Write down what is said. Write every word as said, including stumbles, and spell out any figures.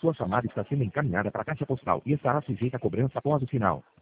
Sua chamada está sendo encaminhada para a caixa postal e estará sujeita a cobrança após o sinal.